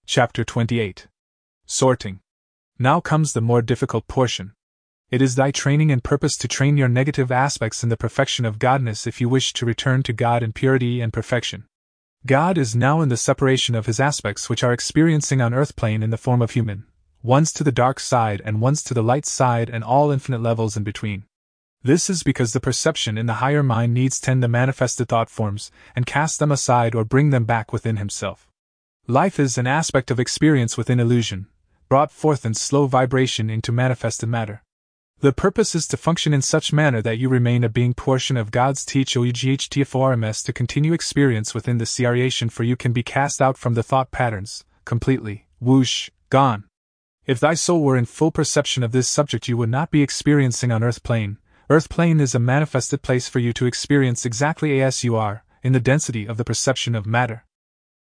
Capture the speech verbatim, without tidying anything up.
Chapter twenty-eight. Sorting. Now comes the more difficult portion. It is thy training and purpose to train your negative aspects in the perfection of Godness if you wish to return to God in purity and perfection. God is now in the separation of his aspects which are experiencing on earth plane in the form of human, ones to the dark side and ones to the light side and all infinite levels in between. This is because the perception in the higher mind needs tend the manifested thought forms, and cast them aside or bring them back within himself. Life is an aspect of experience within illusion, brought forth in slow vibration into manifested matter. The purpose is to function in such manner that you remain a being portion of God's teachings to continue experience within the creation, for you can be cast out from the thought patterns, completely, whoosh, gone. If thy soul were in full perception of this subject, you would not be experiencing on earth plane. Earth plane is a manifested place for you to experience exactly as you are, in the density of the perception of matter.